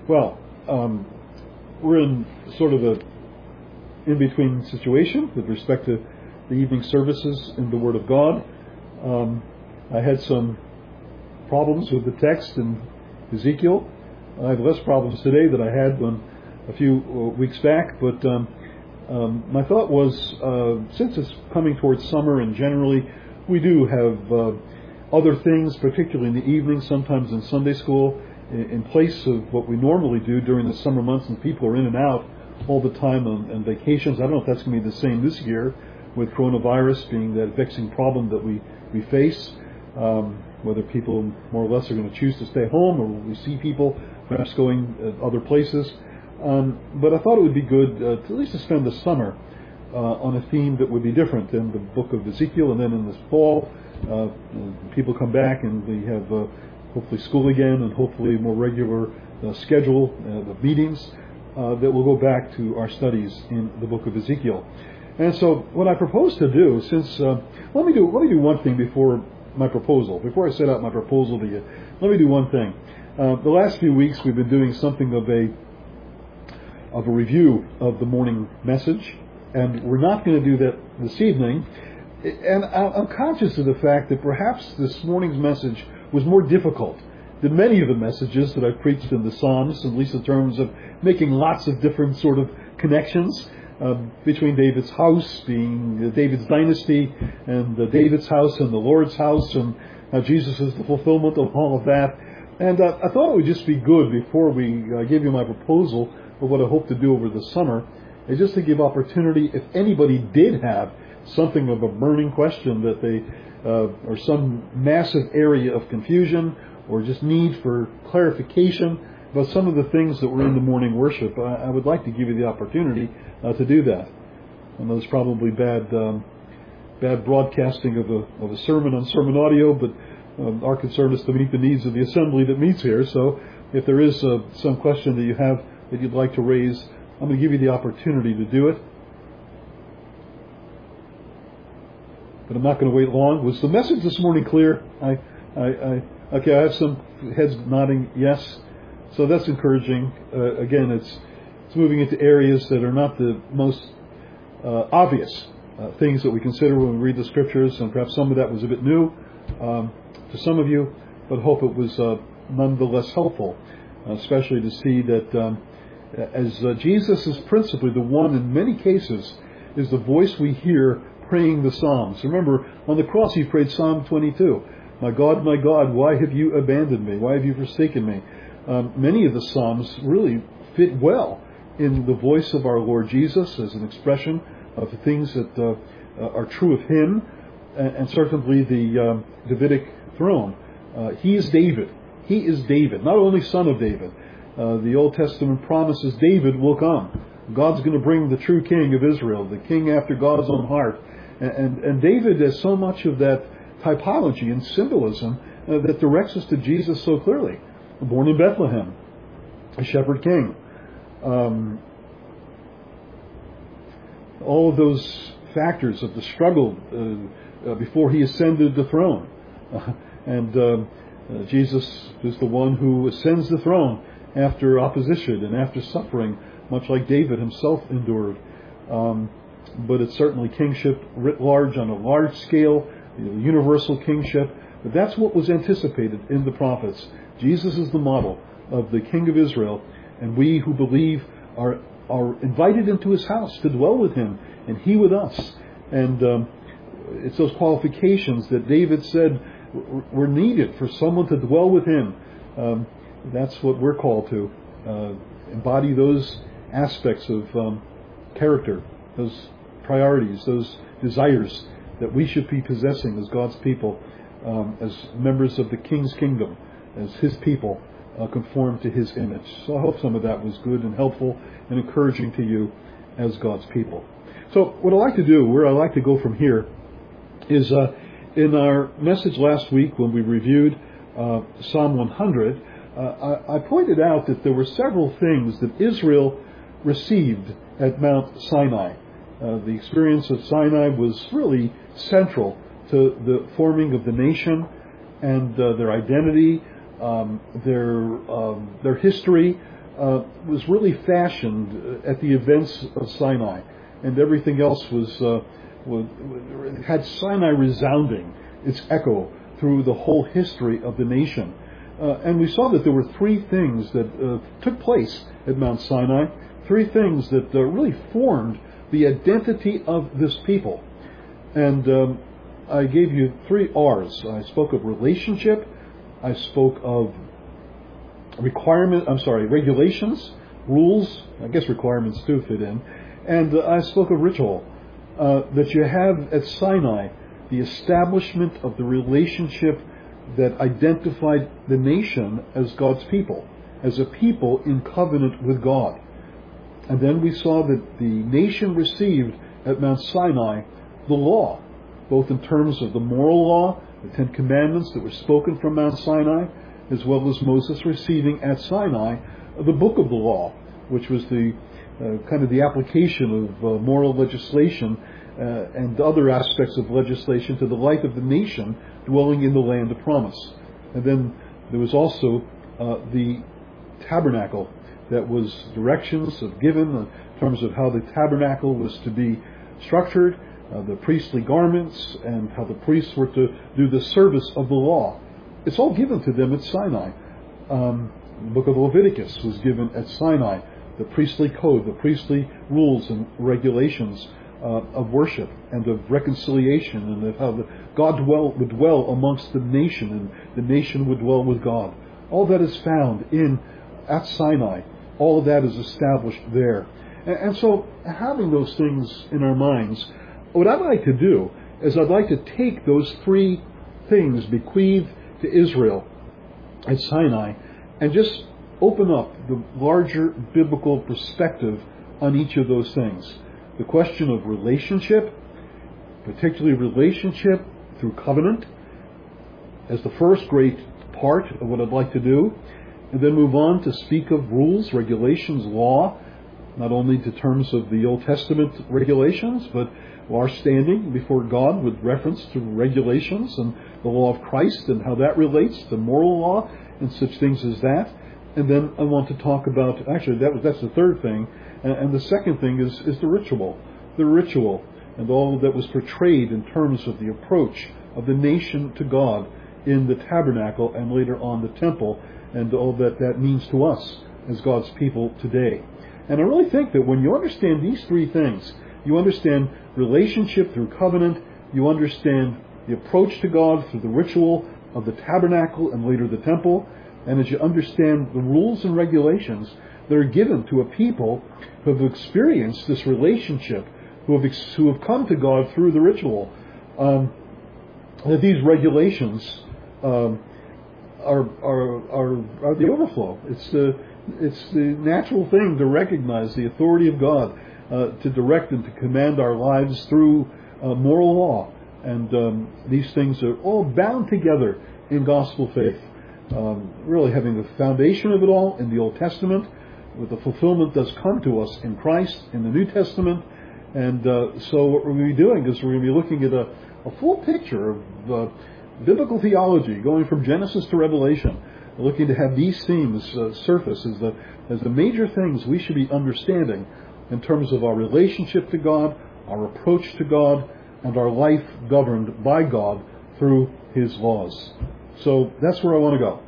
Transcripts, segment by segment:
Well, we're in sort of a in-between situation with respect to the evening services in the Word of God. I had some problems with the text in Ezekiel. I have less problems today than I had a few weeks back, but my thought was, since it's coming towards summer and generally we do have other things, particularly in the evening, sometimes in Sunday school, in place of what we normally do during the summer months, and people are in and out all the time on vacations. I don't know if that's going to be the same this year, with coronavirus being that vexing problem that we face, whether people more or less are going to choose to stay home, or we see people perhaps going other places. But I thought it would be good to at least to spend the summer on a theme that would be different in the book of Ezekiel, and then in this fall people come back and we have hopefully school again, and hopefully a more regular schedule of meetings that will go back to our studies in the book of Ezekiel. And so what I propose to do, since let me do one thing before my proposal. Before I set out my proposal to you, let me do one thing. The last few weeks we've been doing something of a review of the morning message, and we're not going to do that this evening. And I'm conscious of the fact that perhaps this morning's message was more difficult than many of the messages that I've preached in the Psalms, at least in terms of making lots of different sort of connections between David's house being David's dynasty, and David's house and the Lord's house, and Jesus is the fulfillment of all of that. And I thought it would just be good, before we give you my proposal of what I hope to do over the summer, is just to give opportunity, if anybody did have something of a burning question that they, or some massive area of confusion, or just need for clarification about some of the things that were in the morning worship, I would like to give you the opportunity to do that. I know it's probably bad broadcasting of a sermon on sermon audio, but our concern is to meet the needs of the assembly that meets here. So if there is some question that you have that you'd like to raise, I'm going to give you the opportunity to do it. But I'm not going to wait long. Was the message this morning clear? Okay, I have some heads nodding yes. So that's encouraging. Again, it's moving into areas that are not the most obvious things that we consider when we read the scriptures, and perhaps some of that was a bit new to some of you, but hope it was nonetheless helpful, especially to see that as Jesus is principally the one, in many cases, is the voice we hear praying the Psalms. Remember, on the cross he prayed Psalm 22. My God, why have you abandoned me? Why have you forsaken me? Many of the Psalms really fit well in the voice of our Lord Jesus as an expression of the things that are true of him, and certainly the Davidic throne. He is David. He is David, not only son of David. The Old Testament promises David will come. God's going to bring the true king of Israel, the king after God's own heart. And David has so much of that typology and symbolism that directs us to Jesus so clearly. Born in Bethlehem, a shepherd king. All of those factors of the struggle before he ascended the throne. And Jesus is the one who ascends the throne after opposition and after suffering, much like David himself endured. But it's certainly kingship writ large, on a large scale, universal kingship. But that's what was anticipated in the prophets. Jesus is the model of the King of Israel, and we who believe are invited into his house to dwell with him, and he with us. And it's those qualifications that David said were needed for someone to dwell with him. That's what we're called to, embody those aspects of character, those priorities, those desires that we should be possessing as God's people, as members of the King's kingdom, as his people, conform to his image. So I hope some of that was good and helpful and encouraging to you as God's people. So what I'd like to do, where I'd like to go from here, is in our message last week when we reviewed Psalm 100, I pointed out that there were several things that Israel received at Mount Sinai. The experience of Sinai was really central to the forming of the nation and their identity, their history, was really fashioned at the events of Sinai, and everything else had Sinai resounding its echo through the whole history of the nation. And we saw that there were three things that took place at Mount Sinai, three things that really formed the identity of this people. And I gave you three R's. I spoke of relationship, I spoke of regulations, rules, I guess requirements too fit in, and I spoke of ritual. That you have at Sinai the establishment of the relationship that identified the nation as God's people, as a people in covenant with God. And then we saw that the nation received at Mount Sinai the law, both in terms of the moral law, the Ten Commandments that were spoken from Mount Sinai, as well as Moses receiving at Sinai the book of the law, which was the kind of the application of moral legislation and other aspects of legislation to the life of the nation dwelling in the land of promise. And then there was also the tabernacle, that was directions given in terms of how the tabernacle was to be structured, the priestly garments, and how the priests were to do the service of the law. It's all given to them at Sinai. The book of Leviticus was given at Sinai, the priestly code, the priestly rules and regulations of worship and of reconciliation, and of how God would dwell amongst the nation, and the nation would dwell with God. All that is found at Sinai. All of that is established there. And so, having those things in our minds, what I'd like to do is I'd like to take those three things bequeathed to Israel at Sinai and just open up the larger biblical perspective on each of those things. The question of relationship, particularly relationship through covenant, as the first great part of what I'd like to do, and then move on to speak of rules, regulations, law, not only in terms of the Old Testament regulations, but our standing before God with reference to regulations and the law of Christ and how that relates to moral law and such things as that. And then I want to talk about, actually that's the third thing, and the second thing is the ritual and all that was portrayed in terms of the approach of the nation to God in the tabernacle and later on the temple, and all that means to us as God's people today. And I really think that when you understand these three things, you understand relationship through covenant, you understand the approach to God through the ritual of the tabernacle and later the temple, and as you understand the rules and regulations that are given to a people who have experienced this relationship, who have come to God through the ritual, that these regulations are the overflow. It's the natural thing to recognize the authority of God to direct and to command our lives through moral law. And these things are all bound together in gospel faith. Really having the foundation of it all in the Old Testament, with the fulfillment does come to us in Christ in the New Testament. And so what we're going to be doing is we're going to be looking at a full picture of biblical theology, going from Genesis to Revelation, looking to have these themes surface as the major things we should be understanding in terms of our relationship to God, our approach to God, and our life governed by God through His laws. So that's where I want to go.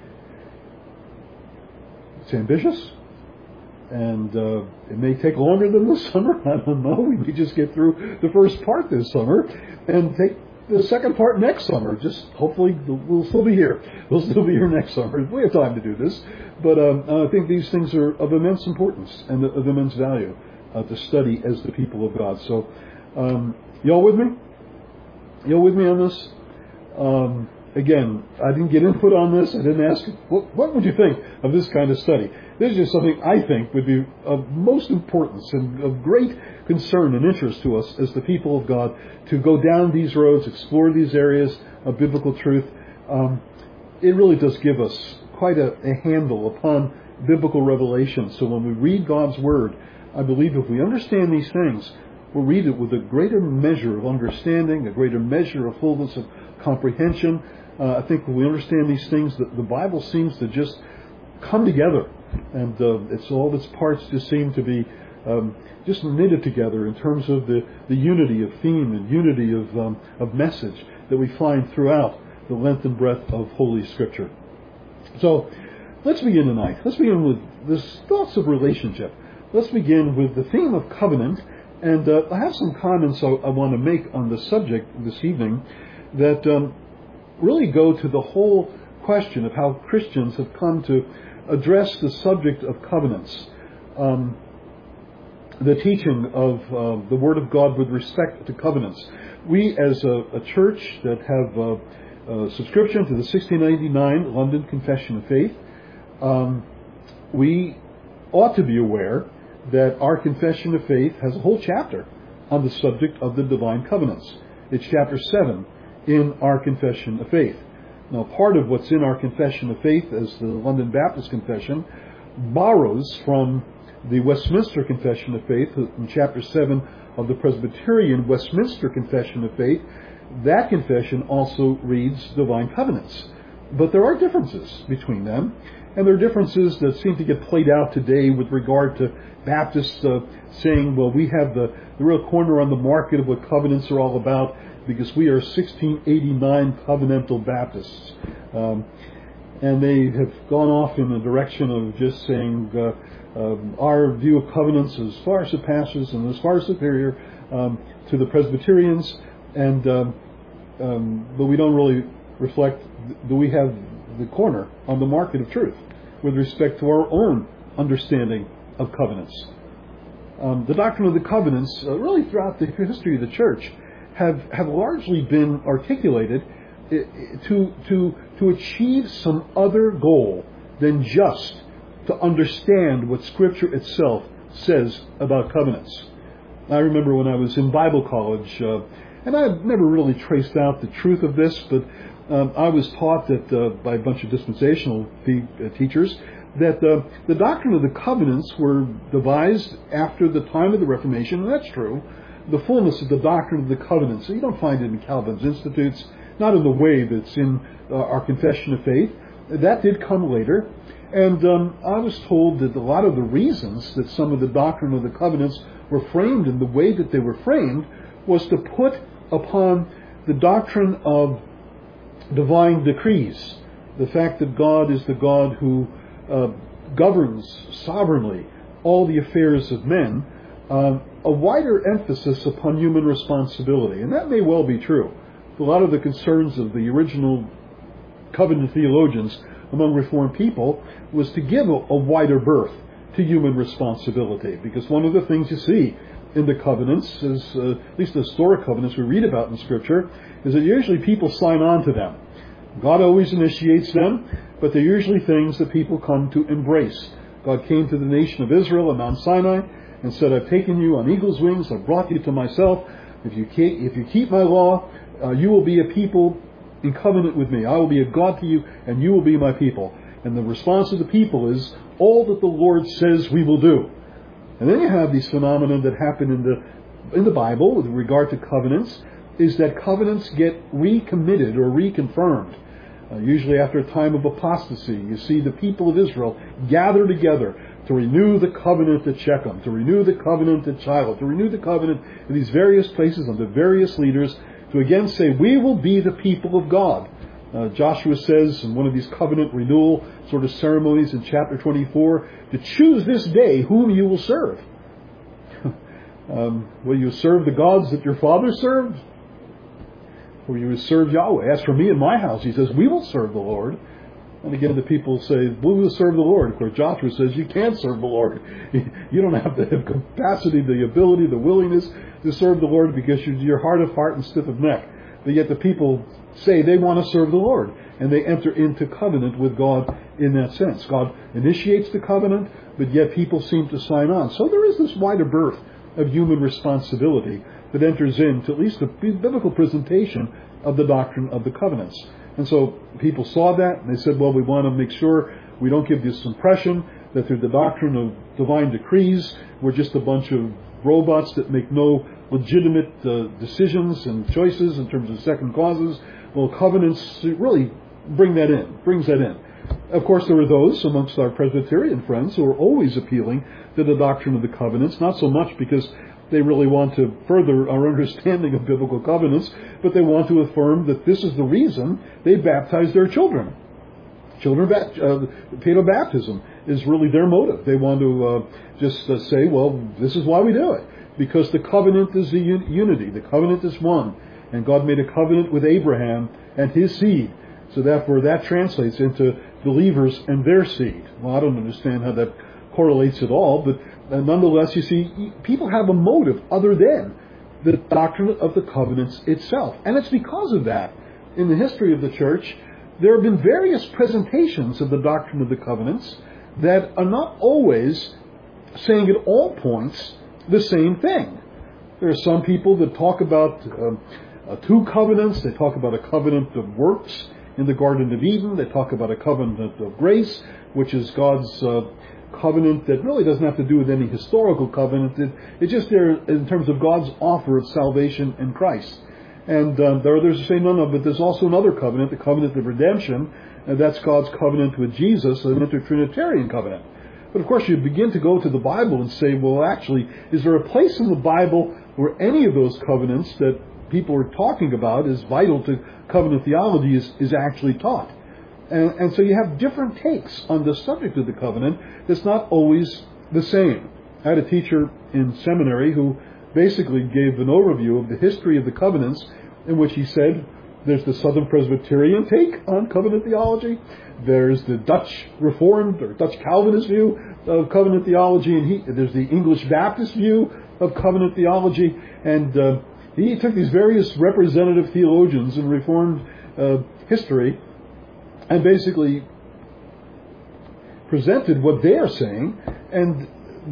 It's ambitious, and it may take longer than the summer. I don't know. We may just get through the first part this summer and take the second part next summer. Just hopefully we'll still be here. We'll still be here next summer. We have time to do this. But I think these things are of immense importance and of immense value to study as the people of God. So, y'all with me? Y'all with me on this? Again, I didn't get input on this. I didn't ask, what would you think of this kind of study? This is just something I think would be of most importance and of great concern and interest to us as the people of God to go down these roads, explore these areas of biblical truth. It really does give us quite a handle upon biblical revelation. So when we read God's Word, I believe if we understand these things, we'll read it with a greater measure of understanding, a greater measure of fullness of comprehension. I think when we understand these things, that the Bible seems to just come together And it's all its parts just seem to be just knitted together in terms of the unity of theme and unity of message that we find throughout the length and breadth of Holy Scripture. So let's begin tonight. Let's begin with this thoughts of relationship. Let's begin with the theme of covenant. And I have some comments I want to make on the subject this evening that really go to the whole question of how Christians have come to address the subject of covenants. The teaching of the Word of God with respect to covenants. We, as a church that have a subscription to the 1699 London Confession of Faith, we ought to be aware that our Confession of Faith has a whole chapter on the subject of the divine covenants. It's chapter 7 in our Confession of Faith. Now, part of what's in our Confession of Faith, as the London Baptist Confession, borrows from the Westminster Confession of Faith, in chapter 7 of the Presbyterian Westminster Confession of Faith. That confession also reads divine covenants. But there are differences between them, and there are differences that seem to get played out today with regard to Baptists saying, well, we have the real corner on the market of what covenants are all about because we are 1689 covenantal Baptists. And they have gone off in the direction of just saying our view of covenants as far surpasses and as far superior to the Presbyterians, and but we don't really reflect, do we have the corner on the market of truth with respect to our own understanding of covenants. The doctrine of the covenants, really throughout the history of the church, have largely been articulated to achieve some other goal than just to understand what Scripture itself says about covenants. I remember when I was in Bible college, and I've never really traced out the truth of this, but I was taught that by a bunch of dispensational teachers that the doctrine of the covenants were devised after the time of the Reformation, and that's true. The fullness of the doctrine of the covenants, you don't find it in Calvin's Institutes, not in the way that's in our Confession of Faith. That did come later. And I was told that a lot of the reasons that some of the doctrine of the covenants were framed in the way that they were framed was to put upon the doctrine of divine decrees, the fact that God is the God who governs sovereignly all the affairs of men, a wider emphasis upon human responsibility. And that may well be true. A lot of the concerns of the original covenant theologians among Reformed people was to give a wider berth to human responsibility. Because one of the things you see in the covenants, is, at least the historic covenants we read about in Scripture, is that usually people sign on to them. God always initiates them, but they're usually things that people come to embrace. God came to the nation of Israel on Mount Sinai and said, I've taken you on eagle's wings, I've brought you to myself. If you keep my law, you will be a people in covenant with me. I will be a God to you, and you will be my people. And the response of the people is, all that the Lord says we will do. And then you have these phenomena that happen in the Bible with regard to covenants, is that covenants get recommitted or reconfirmed. Usually after a time of apostasy, you see the people of Israel gather together to renew the covenant at Shechem, to renew the covenant at Shiloh, to renew the covenant in these various places under various leaders, to again say, we will be the people of God. Joshua says in one of these covenant renewal sort of ceremonies in chapter 24, to choose this day whom you will serve. Will you serve the gods that your father served? Or you will serve Yahweh? As for me and my house, he says, we will serve the Lord. And again, the people say, we will serve the Lord. Of course, Joshua says, you can't serve the Lord. You don't have the capacity, the ability, the willingness to serve the Lord because you're hard of heart and stiff of neck. But yet the people say they want to serve the Lord. And they enter into covenant with God in that sense. God initiates the covenant, but yet people seem to sign on. So there is this wider berth of human responsibility that enters into at least the biblical presentation of the doctrine of the covenants. And so people saw that, and they said, well, we want to make sure we don't give this impression that through the doctrine of divine decrees, we're just a bunch of robots that make no legitimate decisions and choices in terms of second causes. Well, covenants really brings that in. Of course, there are those amongst our Presbyterian friends who are always appealing to the doctrine of the covenants, not so much because they really want to further our understanding of biblical covenants, but they want to affirm that this is the reason they baptize their children. Paedo baptism is really their motive. They want to just say, well, this is why we do it. Because the covenant is the unity. The covenant is one. And God made a covenant with Abraham and his seed. So therefore that translates into believers and their seed. Well, I don't understand how that correlates at all, but nonetheless, you see, people have a motive other than the doctrine of the covenants itself. And it's because of that, in the history of the church, there have been various presentations of the doctrine of the covenants that are not always saying at all points the same thing. There are some people that talk about two covenants. They talk about a covenant of works in the Garden of Eden. They talk about a covenant of grace, which is God's covenant that really doesn't have to do with any historical covenant. It's just there in terms of God's offer of salvation in Christ. And there are others who say, no, but there's also another covenant, the covenant of redemption, and that's God's covenant with Jesus, an intertrinitarian covenant. But of course, you begin to go to the Bible and say, well, actually, is there a place in the Bible where any of those covenants that people are talking about is vital to covenant theology is actually taught? And so you have different takes on the subject of the covenant that's not always the same. I had a teacher in seminary who basically gave an overview of the history of the covenants, in which he said there's the Southern Presbyterian take on covenant theology, there's the Dutch Reformed or Dutch Calvinist view of covenant theology, and there's the English Baptist view of covenant theology, and he took these various representative theologians in Reformed history and basically presented what they are saying, and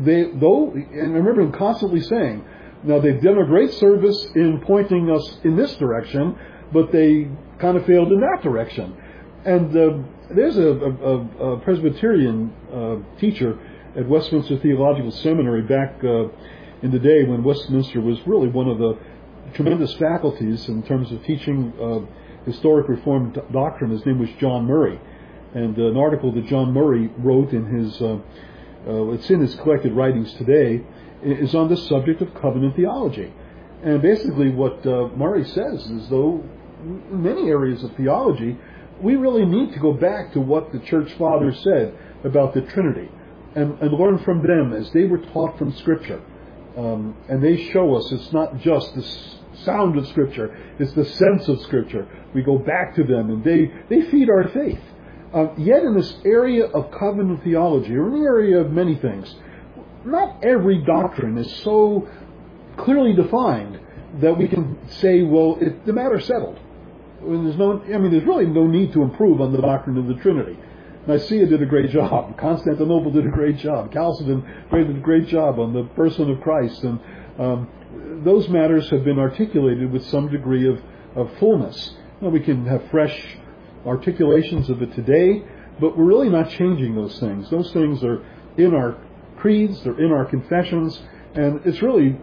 I remember him constantly saying, now they've done a great service in pointing us in this direction, but they kind of failed in that direction. And there's a Presbyterian teacher at Westminster Theological Seminary back in the day when Westminster was really one of the tremendous faculties in terms of teaching historic Reformed doctrine. His name was John Murray. And an article that John Murray wrote in his, it's in his collected writings today, is on the subject of covenant theology. And basically what Murray says is, though, in many areas of theology, we really need to go back to what the church fathers said about the Trinity and learn from them as they were taught from Scripture. And they show us it's not just the sound of Scripture, it's the sense of Scripture. We go back to them and they feed our faith. Yet in this area of covenant theology, or in the area of many things, not every doctrine is so clearly defined that we can say, well, the matter's settled. There's really no need to improve on the doctrine of the Trinity. Nicaea did a great job. Constantinople did a great job. Chalcedon did a great job on the person of Christ. And those matters have been articulated with some degree of fullness. Now, we can have fresh articulations of it today, but we're really not changing those things. Those things are in our creeds, they're in our confessions, and it's really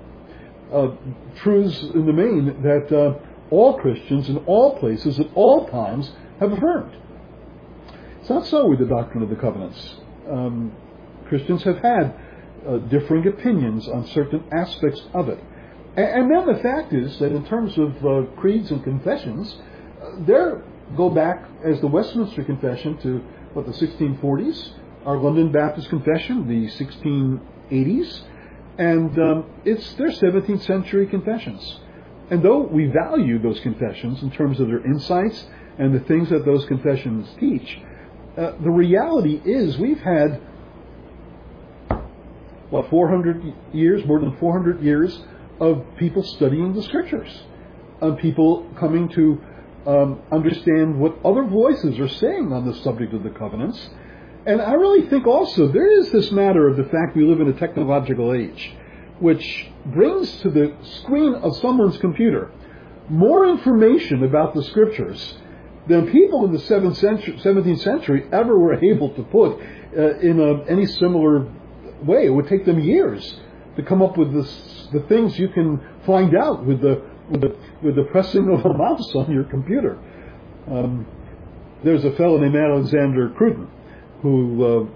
truths in the main that all Christians in all places at all times have affirmed. It's not so with the doctrine of the covenants. Christians have had differing opinions on certain aspects of it. And then the fact is that in terms of creeds and confessions, they go back as the Westminster Confession to, the 1640s, our London Baptist Confession, the 1680s, and they're 17th century confessions. And though we value those confessions in terms of their insights and the things that those confessions teach, the reality is we've had, 400 years, more than 400 years of people studying the Scriptures, of people coming to understand what other voices are saying on the subject of the covenants. And I really think also there is this matter of the fact we live in a technological age, which brings to the screen of someone's computer more information about the Scriptures than people in the 17th century ever were able to put in any similar way. It would take them years to come up with the things you can find out with the pressing of a mouse on your computer. there's a fellow named Alexander Cruden who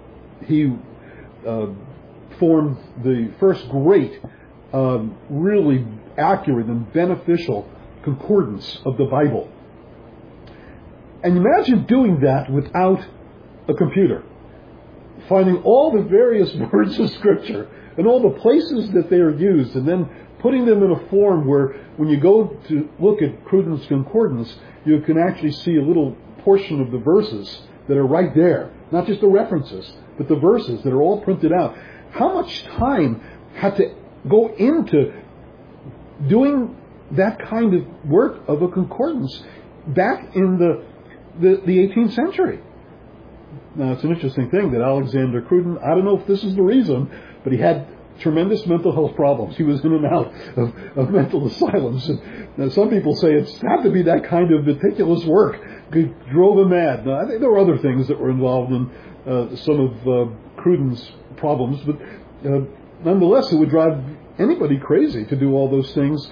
formed the first great, really accurate and beneficial concordance of the Bible. And imagine doing that without a computer. Finding all the various words of Scripture and all the places that they are used, and then putting them in a form where when you go to look at Cruden's concordance, you can actually see a little portion of the verses that are right there. Not just the references, but the verses that are all printed out. How much time had to go into doing that kind of work of a concordance back in the 18th century? Now, it's an interesting thing that Alexander Cruden, I don't know if this is the reason, but he had tremendous mental health problems. He was in and out of mental asylums. And some people say it's had to be that kind of meticulous work that drove him mad. Now, I think there were other things that were involved in some of Cruden's problems, but nonetheless, it would drive anybody crazy to do all those things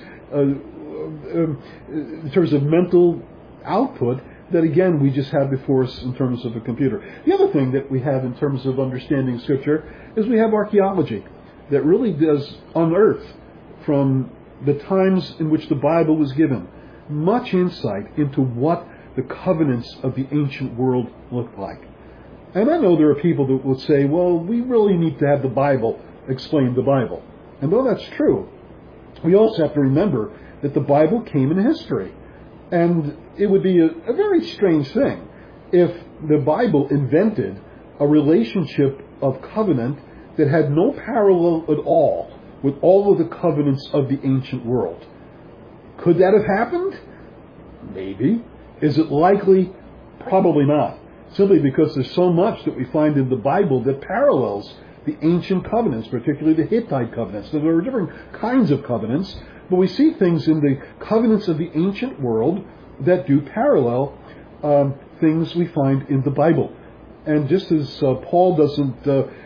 in terms of mental output that, again, we just have before us in terms of a computer. The other thing that we have in terms of understanding Scripture is we have archaeology that really does unearth from the times in which the Bible was given much insight into what the covenants of the ancient world looked like. And I know there are people that would say, well, we really need to have the Bible explain the Bible. And though that's true, we also have to remember that the Bible came in history. And it would be a very strange thing if the Bible invented a relationship of covenant that had no parallel at all with all of the covenants of the ancient world. Could that have happened? Maybe. Is it likely? Probably not. Simply because there's so much that we find in the Bible that parallels the ancient covenants, particularly the Hittite covenants. There are different kinds of covenants, but we see things in the covenants of the ancient world that do parallel things we find in the Bible. And just as Paul doesn't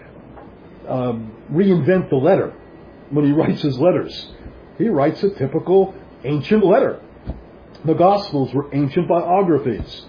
reinvent the letter when he writes his letters, he writes a typical ancient letter. The Gospels were ancient biographies.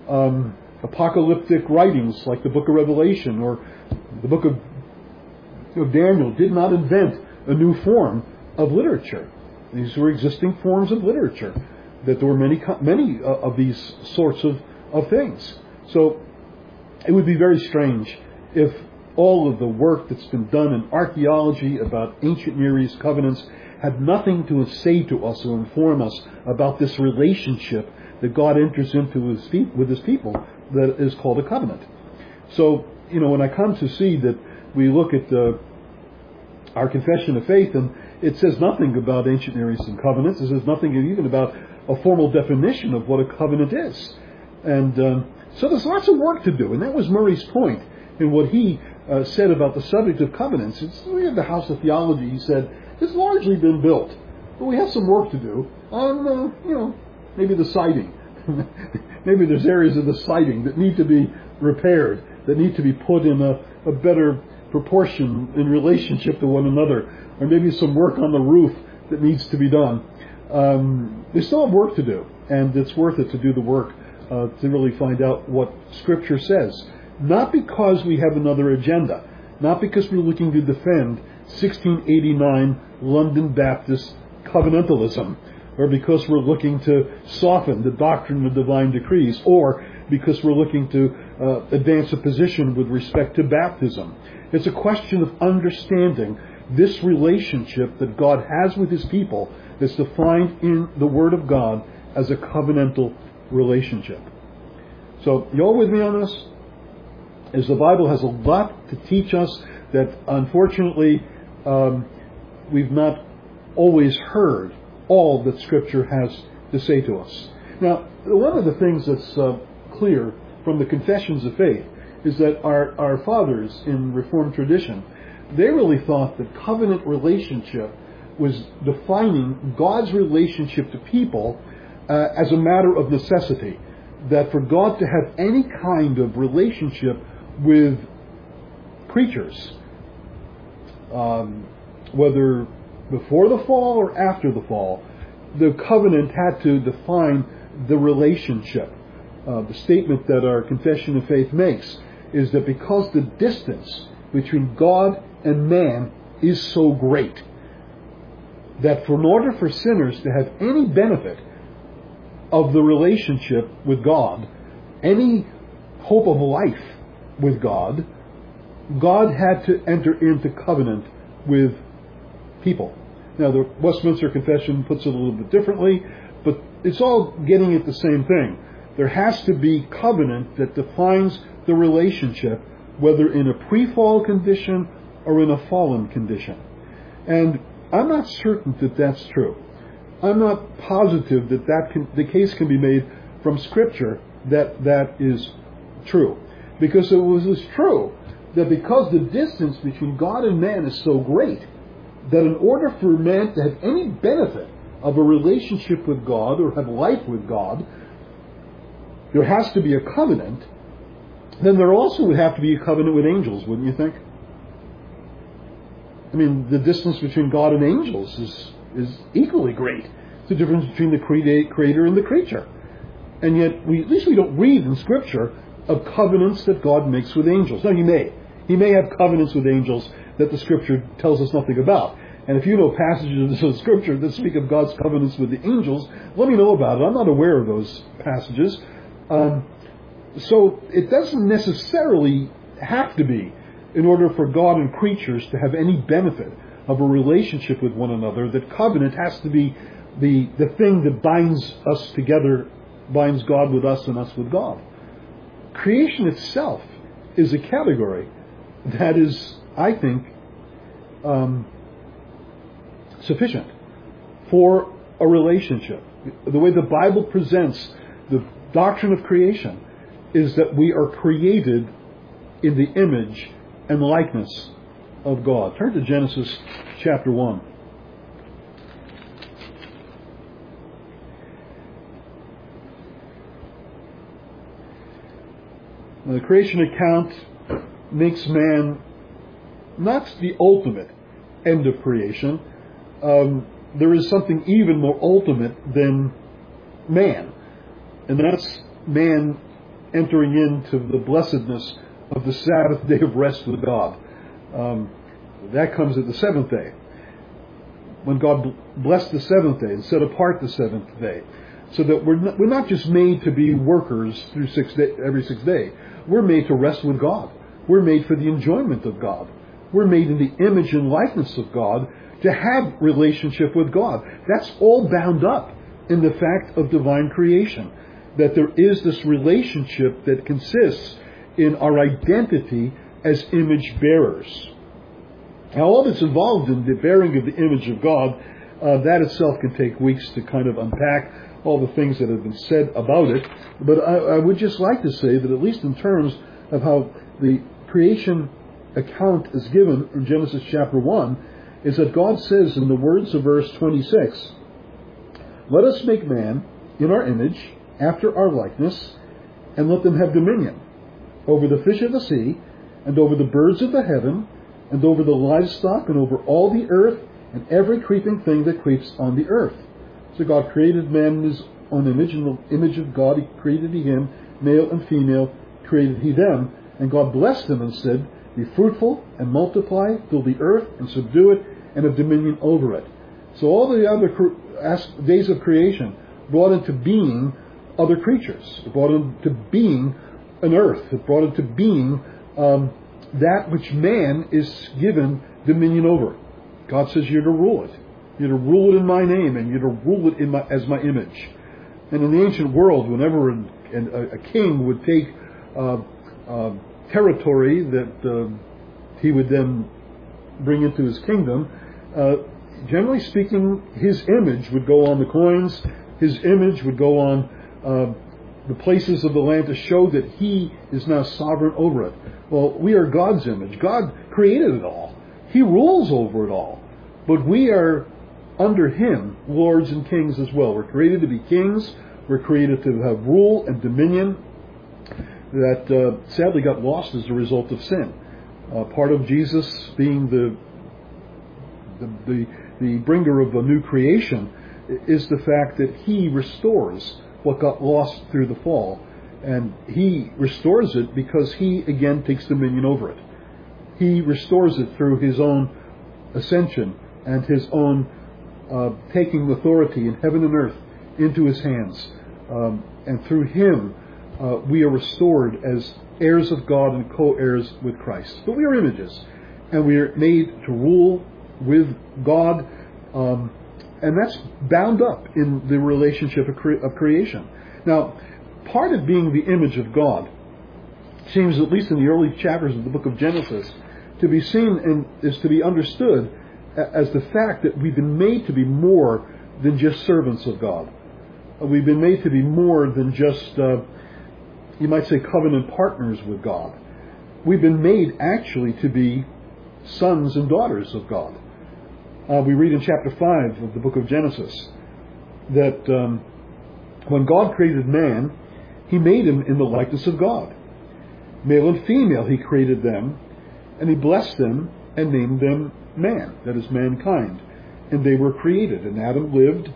Apocalyptic writings like the book of Revelation or the book of Daniel did not invent a new form of literature. These were existing forms of literature, that there were many of these sorts of things. So it would be very strange if all of the work that's been done in archaeology about ancient Near East covenants had nothing to say to us or inform us about this relationship that God enters into with His people that is called a covenant. So, when I come to see that we look at our confession of faith, and it says nothing about ancient Near Eastern covenants. It says nothing even about a formal definition of what a covenant is. And so there's lots of work to do. And that was Murray's point in what he said about the subject of covenants. We have the House of Theology, he said, it's largely been built. But we have some work to do on, maybe the siding. Maybe there's areas of the siding that need to be repaired, that need to be put in a better proportion in relationship to one another, or maybe some work on the roof that needs to be done. They still have work to do, and it's worth it to do the work to really find out what Scripture says. Not because we have another agenda, not because we're looking to defend 1689 London Baptist covenantalism, or because we're looking to soften the doctrine of divine decrees, or because we're looking to advance a position with respect to baptism. It's a question of understanding this relationship that God has with His people that's defined in the Word of God as a covenantal relationship. So, you all with me on this? As the Bible has a lot to teach us that unfortunately we've not always heard all that Scripture has to say to us. Now, one of the things that's clear from the confessions of faith is that our fathers in Reformed tradition, they really thought that covenant relationship was defining God's relationship to people as a matter of necessity. That for God to have any kind of relationship with creatures, whether before the fall or after the fall, the covenant had to define the relationship. the statement that our confession of faith makes is that because the distance between God and man is so great, that in order for sinners to have any benefit of the relationship with God, any hope of life with God, God had to enter into covenant with people. Now, the Westminster Confession puts it a little bit differently, but it's all getting at the same thing. There has to be covenant that defines the relationship, whether in a pre-fall condition or in a fallen condition. And I'm not certain that that's true. I'm not positive that the case can be made from Scripture that is true. Because it was true that because the distance between God and man is so great, that in order for man to have any benefit of a relationship with God or have life with God, there has to be a covenant. Then there also would have to be a covenant with angels, wouldn't you think? I mean, the distance between God and angels is equally great. It's the difference between the creator and the creature. And yet, at least we don't read in Scripture of covenants that God makes with angels. Now, He may have covenants with angels that the Scripture tells us nothing about. And if you know passages of Scripture that speak of God's covenants with the angels, let me know about it. I'm not aware of those passages. So it doesn't necessarily have to be in order for God and creatures to have any benefit of a relationship with one another, that covenant has to be the thing that binds us together, binds God with us and us with God. Creation itself is a category that is, I think, sufficient for a relationship. The way the Bible presents the doctrine of creation is that we are created in the image and likeness of God. Turn to Genesis chapter 1. The creation account makes man not the ultimate end of creation. There is something even more ultimate than man, and that's man entering into the blessedness of the Sabbath day of rest with God. That comes at the seventh day, when God blessed the seventh day and set apart the seventh day, so that we're not just made to be workers through every sixth day. We're made to rest with God. We're made for the enjoyment of God. We're made in the image and likeness of God to have relationship with God. That's all bound up in the fact of divine creation, that there is this relationship that consists in our identity as image bearers. Now, all that's involved in the bearing of the image of God, that itself can take weeks to kind of unpack all the things that have been said about it. But I would just like to say that at least in terms of how the creation account is given in Genesis chapter 1, is that God says in the words of verse 26, "Let us make man in our image, after our likeness, and let them have dominion over the fish of the sea, and over the birds of the heaven, and over the livestock, and over all the earth, and every creeping thing that creeps on the earth." So God created man in his own image. In the image of God He created him, male and female created He them. And God blessed them and said, "Be fruitful and multiply, fill the earth and subdue it, and have dominion over it." So all the other days of creation brought into being other creatures. It brought into being an earth. It brought into being that which man is given dominion over. God says you're to rule it. You're to rule it in my name, and you're to rule it as my image. And in the ancient world, whenever a king would take territory that he would then bring into his kingdom, generally speaking, his image would go on the coins. His image would go on the places of the land to show that he is now sovereign over it. Well, we are God's image. God created it all. He rules over it all. But we are under Him, lords and kings as well. We're created to be kings. We're created to have rule and dominion that sadly got lost as a result of sin. Part of Jesus being the bringer of a new creation is the fact that He restores what got lost through the fall. And he restores it because he again takes dominion over it. He restores it through his own ascension and his own taking authority in heaven and earth into his hands. And through him, we are restored as heirs of God and co-heirs with Christ. But we are images, and we are made to rule with God, and that's bound up in the relationship of creation. Now, part of being the image of God seems, at least in the early chapters of the book of Genesis, to be seen and is to be understood as the fact that we've been made to be more than just servants of God. We've been made to be more than just, you might say, covenant partners with God. We've been made actually to be sons and daughters of God. We read in chapter 5 of the book of Genesis that when God created man, he made him in the likeness of God. Male and female he created them, and he blessed them and named them man, that is mankind. And they were created. And Adam lived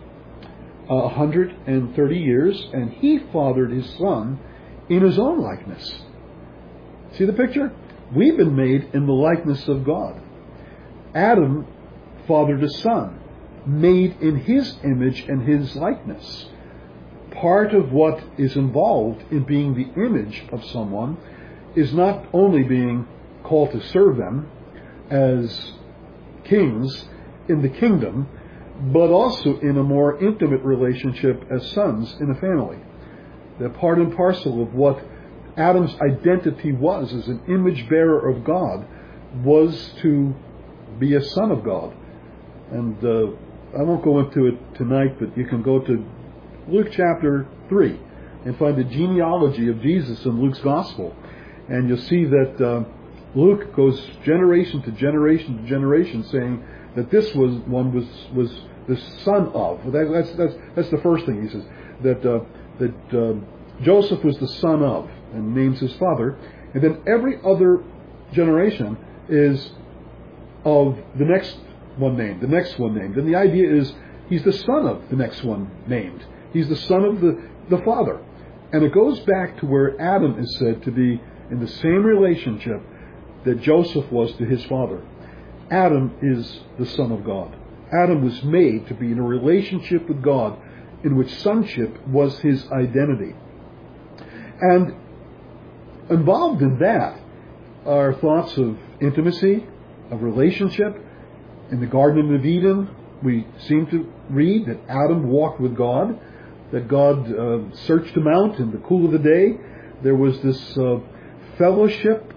130 years, and he fathered his son in his own likeness. See the picture? We've been made in the likeness of God. Adam fathered a son, made in his image and his likeness. Part of what is involved in being the image of someone is not only being called to serve them as kings in the kingdom, but also in a more intimate relationship as sons in a family. They're part and parcel of what Adam's identity was as an image bearer of God, was to be a son of God. And I won't go into it tonight, but you can go to Luke chapter 3 and find the genealogy of Jesus in Luke's gospel. And you'll see that Luke goes generation to generation to generation saying that this was the son of. That's the first thing he says, that Joseph was the son of, and names his father. And then every other generation is of the next one named, the next one named. And the idea is he's the son of the next one named. He's the son of the father. And it goes back to where Adam is said to be in the same relationship that Joseph was to his father. Adam is the son of God. Adam was made to be in a relationship with God in which sonship was his identity. And involved in that are thoughts of intimacy, of relationship. In the Garden of Eden, we seem to read that Adam walked with God, that God searched him out in the cool of the day. There was this fellowship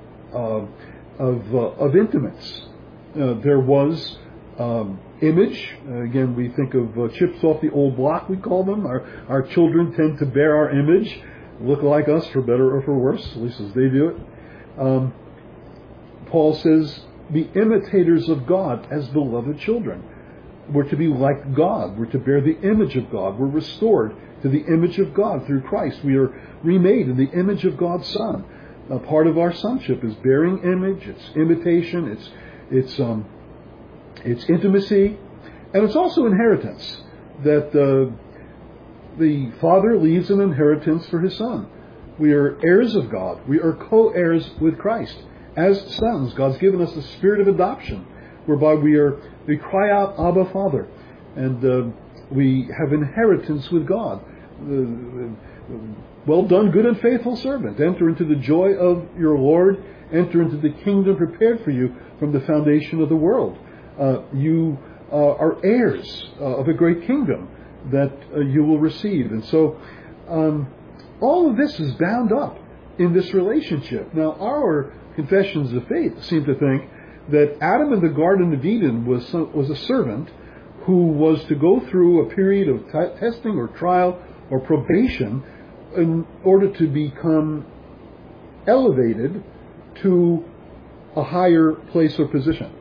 of intimates. There was image. Again, we think of chips off the old block, we call them. Our children tend to bear our image, look like us for better or for worse, at least as they do it. Paul says, be imitators of God as beloved children. We're to be like God. We're to bear the image of God. We're restored to the image of God through Christ. We are remade in the image of God's Son. A part of our sonship is bearing image, it's imitation, it's intimacy, and it's also inheritance. That the Father leaves an inheritance for His Son. We are heirs of God. We are co-heirs with Christ. As sons, God's given us the spirit of adoption, whereby we cry out, Abba, Father, and we have inheritance with God. Well done, good and faithful servant. Enter into the joy of your Lord. Enter into the kingdom prepared for you from the foundation of the world. You are heirs of a great kingdom that you will receive. And so all of this is bound up in this relationship. Now, our confessions of faith seem to think that Adam in the Garden of Eden was a servant who was to go through a period of testing or trial or probation in order to become elevated to a higher place or position.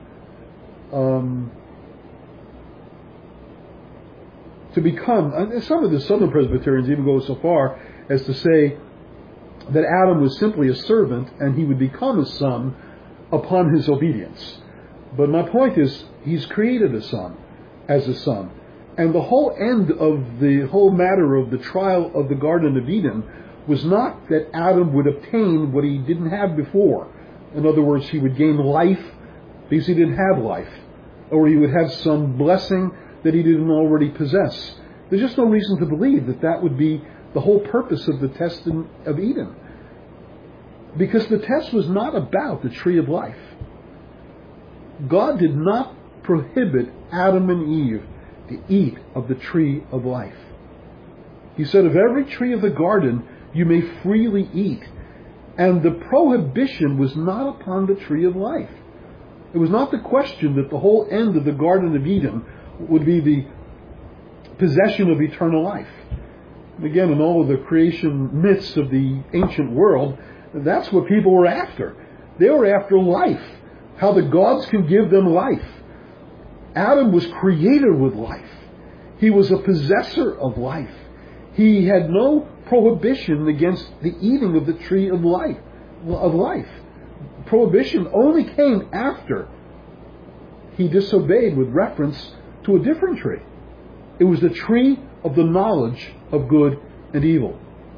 To become, and some of the Southern Presbyterians even go so far as to say that Adam was simply a servant and he would become a son upon his obedience. But my point is, he's created a son as a son. And the whole end of the whole matter of the trial of the Garden of Eden was not that Adam would obtain what he didn't have before. In other words, he would gain life because he didn't have life, or he would have some blessing that he didn't already possess. There's just no reason to believe that that would be the whole purpose of the test of Eden. Because the test was not about the tree of life. God did not prohibit Adam and Eve to eat of the tree of life. He said, of every tree of the garden you may freely eat. And the prohibition was not upon the tree of life. It was not the question that the whole end of the Garden of Eden would be the possession of eternal life. Again, in all of the creation myths of the ancient world, that's what people were after. They were after life. How the gods can give them life. Adam was created with life. He was a possessor of life. He had no prohibition against the eating of the tree of life. Prohibition only came after he disobeyed with reference to a different tree. It was the tree of the knowledge of good and evil.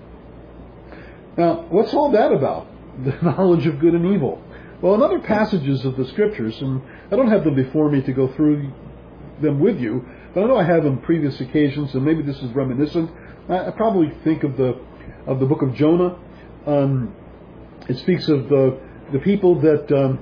Now, what's all that about? The knowledge of good and evil. Well, in other passages of the Scriptures, and I don't have them before me to go through them with you, but I know I have on previous occasions, and maybe this is reminiscent. I probably think of the book of Jonah. It speaks of the people that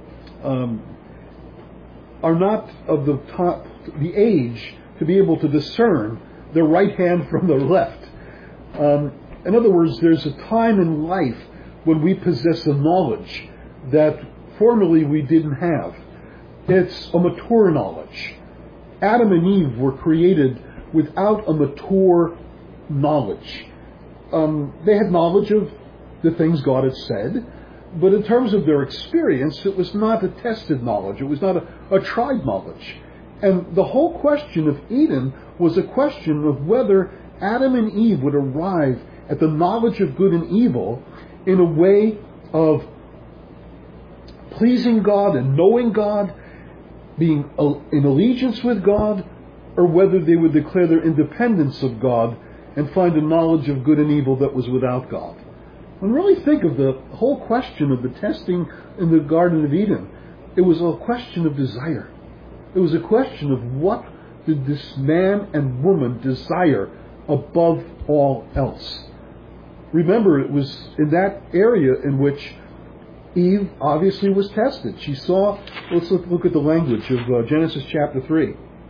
are not of the age to be able to discern their right hand from their left. In other words, there's a time in life when we possess a knowledge that formerly we didn't have. It's a mature knowledge. Adam and Eve were created without a mature knowledge. They had knowledge of the things God had said, but in terms of their experience, it was not a tested knowledge. It was not a tried knowledge. And the whole question of Eden was a question of whether Adam and Eve would arrive at the knowledge of good and evil in a way of pleasing God and knowing God, being in allegiance with God, or whether they would declare their independence of God and find a knowledge of good and evil that was without God. When we really think of the whole question of the testing in the Garden of Eden, it was a question of desire. It was a question of what did this man and woman desire above all else. Remember, it was in that area in which Eve obviously was tested. She saw, let's look at the language of Genesis chapter 3.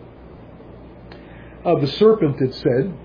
The serpent had said,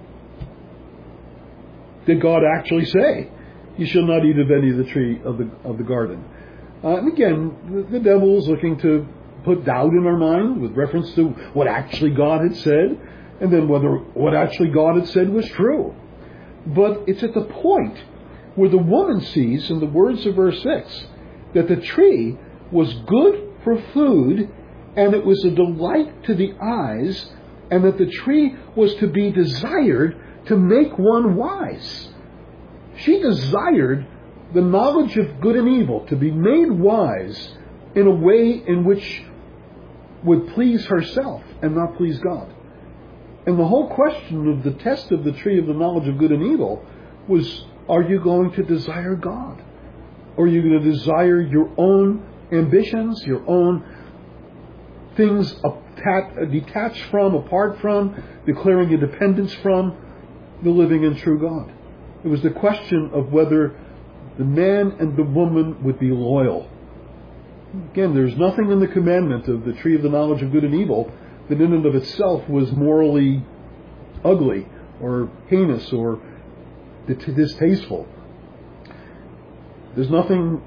did God actually say, you shall not eat of any of the tree of the garden? And again, the devil is looking to put doubt in our mind with reference to what actually God had said, and then whether what actually God had said was true. But it's at the point where the woman sees, in the words of verse 6, that the tree was good for food, and it was a delight to the eyes, and that the tree was to be desired to make one wise. She desired the knowledge of good and evil to be made wise in a way in which would please herself and not please God. And the whole question of the test of the tree of the knowledge of good and evil was, are you going to desire God? Or are you going to desire your own ambitions, your own things detached from, apart from, declaring independence from the living and true God? It was the question of whether the man and the woman would be loyal. Again, there's nothing in the commandment of the tree of the knowledge of good and evil that in and of itself was morally ugly or heinous or distasteful. There's nothing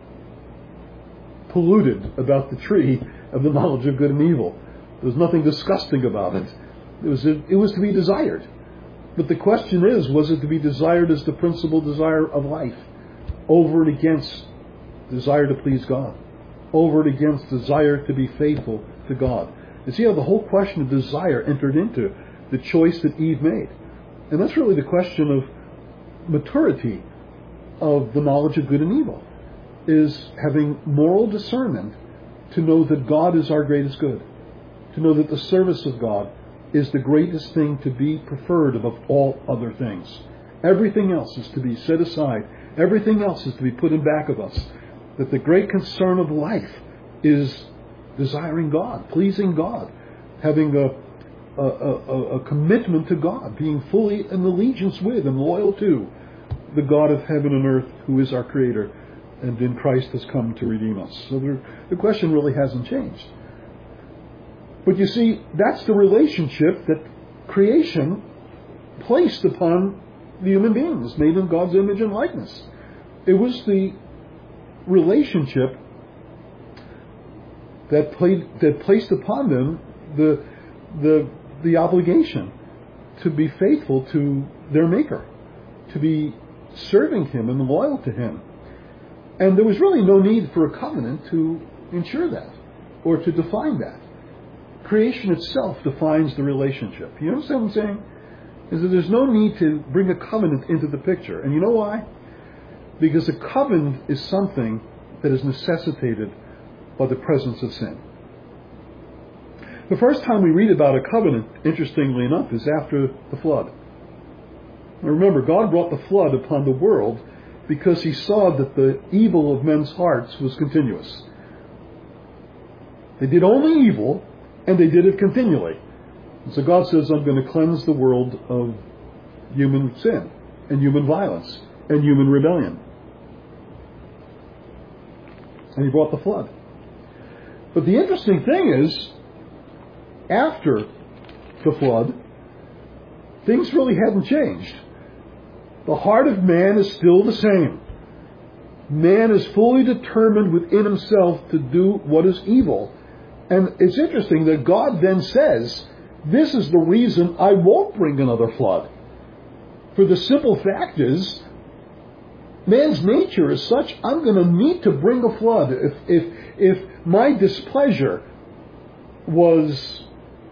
polluted about the tree of the knowledge of good and evil. There's nothing disgusting about it. It was to be desired. But the question is, was it to be desired as the principal desire of life, over and against desire to please God, over and against desire to be faithful to God? You see how the whole question of desire entered into the choice that Eve made. And that's really the question of maturity of the knowledge of good and evil, is having moral discernment to know that God is our greatest good, to know that the service of God is the greatest thing to be preferred above all other things. Everything else is to be set aside. Everything else is to be put in back of us. That the great concern of life is desiring God, pleasing God, having a commitment to God, being fully in allegiance with and loyal to the God of heaven and earth, who is our Creator, and in Christ has come to redeem us. So the question really hasn't changed. But you see, that's the relationship that creation placed upon the human beings, made in God's image and likeness. It was the relationship that placed upon them the obligation to be faithful to their Maker, to be serving Him and loyal to Him. And there was really no need for a covenant to ensure that, or to define that. Creation itself defines the relationship. You understand what I'm saying? Is that there's no need to bring a covenant into the picture. And you know why? Because a covenant is something that is necessitated by the presence of sin. The first time we read about a covenant, interestingly enough, is after the flood. Now remember, God brought the flood upon the world because He saw that the evil of men's hearts was continuous. They did only evil, and they did it continually. And so God says, I'm going to cleanse the world of human sin, and human violence, and human rebellion. And He brought the flood. But the interesting thing is, after the flood, things really hadn't changed. The heart of man is still the same. Man is fully determined within himself to do what is evil. And it's interesting that God then says, this is the reason I won't bring another flood. For the simple fact is, man's nature is such, I'm going to need to bring a flood. If my displeasure was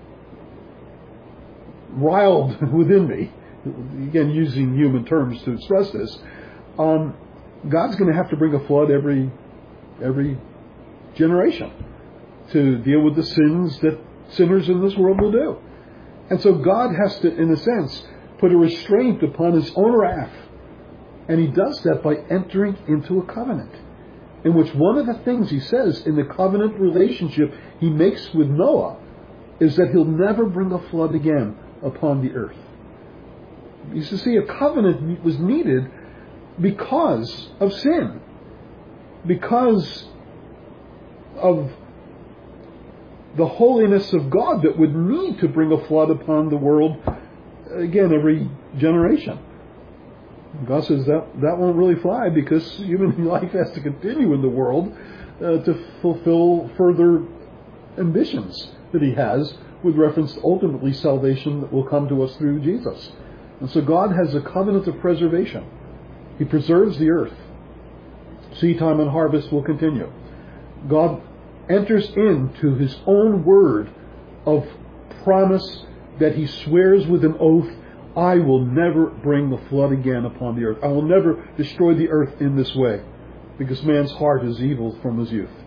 riled within me, again using human terms to express this, God's going to have to bring a flood every generation to deal with the sins that sinners in this world will do. And so God has to, in a sense, put a restraint upon His own wrath. And He does that by entering into a covenant, in which one of the things He says in the covenant relationship He makes with Noah is that He'll never bring a flood again upon the earth. You see, a covenant was needed because of sin, because of the holiness of God that would need to bring a flood upon the world, again, every generation. God says that won't really fly, because human life has to continue in the world to fulfill further ambitions that He has with reference to ultimately salvation that will come to us through Jesus. And so God has a covenant of preservation. He preserves the earth. Seed time and harvest will continue. God enters into His own word of promise that He swears with an oath, I will never bring the flood again upon the earth. I will never destroy the earth in this way, because man's heart is evil from his youth.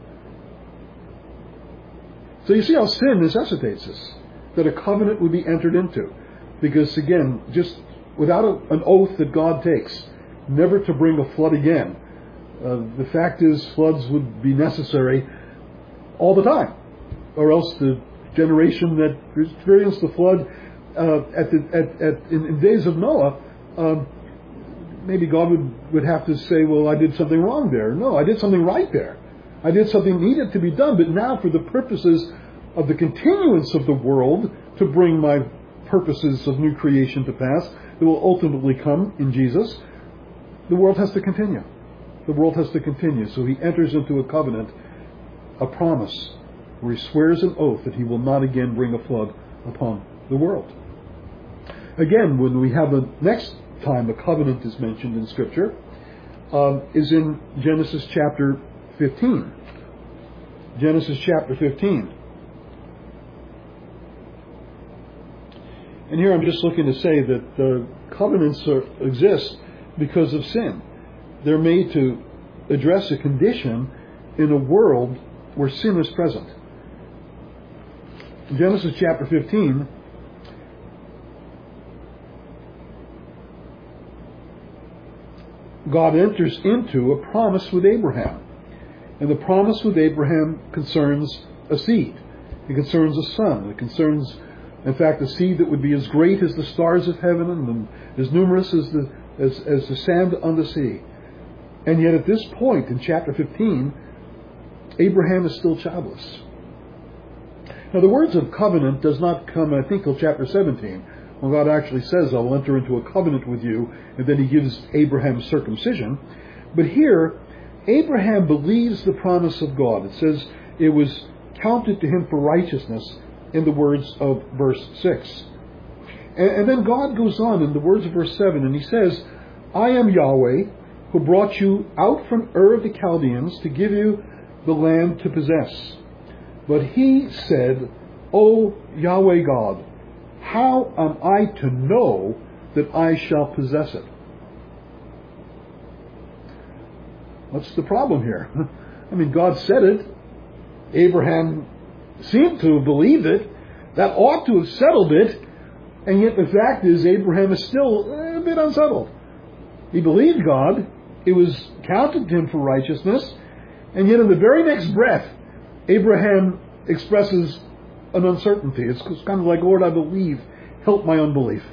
So you see how sin necessitates this, that a covenant would be entered into. Because again, just without an oath that God takes, never to bring a flood again, the fact is floods would be necessary all the time. Or else the generation that experienced the flood in days of Noah, maybe God would have to say, well, I did something wrong there. No, I did something right there. I did something needed to be done, but now for the purposes of the continuance of the world, to bring my purposes of new creation to pass, that will ultimately come in Jesus, the world has to continue. The world has to continue. So He enters into a covenant, a promise, where He swears an oath that He will not again bring a flood upon the world. Again, when we have the next time a covenant is mentioned in Scripture, is in Genesis chapter 15. Genesis chapter 15. And here I'm just looking to say that the covenants exist because of sin. They're made to address a condition in a world where sin is present. In Genesis chapter 15, God enters into a promise with Abraham. And the promise with Abraham concerns a seed. It concerns a son. It concerns, in fact, a seed that would be as great as the stars of heaven and as numerous as the sand on the sea. And yet at this point in chapter 15, Abraham is still childless. Now the words of covenant does not come, I think, till chapter 17, when God actually says, I will enter into a covenant with you, and then he gives Abraham circumcision. But here, Abraham believes the promise of God. It says it was counted to him for righteousness in the words of verse 6. And then God goes on in the words of verse 7, and he says, I am Yahweh, who brought you out from Ur of the Chaldeans to give you the land to possess. But he said, O Yahweh God, how am I to know that I shall possess it? What's the problem here? I mean, God said it. Abraham seemed to have believed it. That ought to have settled it. And yet the fact is, Abraham is still a bit unsettled. He believed God. It was counted to him for righteousness. And yet in the very next breath, Abraham expresses an uncertainty. It's kind of like, Lord, I believe, help my unbelief.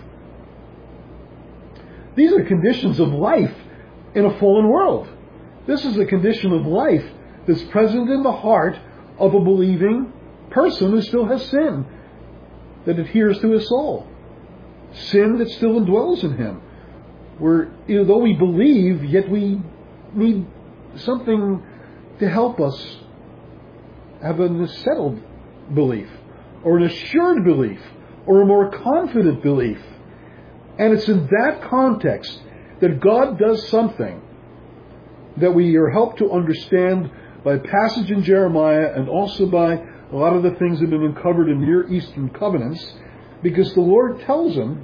These are conditions of life in a fallen world. This is a condition of life that's present in the heart of a believing person who still has sin that adheres to his soul. Sin that still indwells in him. Where, though we believe, yet we need something to help us have a settled belief, or an assured belief, or a more confident belief. And it's in that context that God does something that we are helped to understand by a passage in Jeremiah, and also by a lot of the things that have been covered in Near Eastern covenants, because the Lord tells him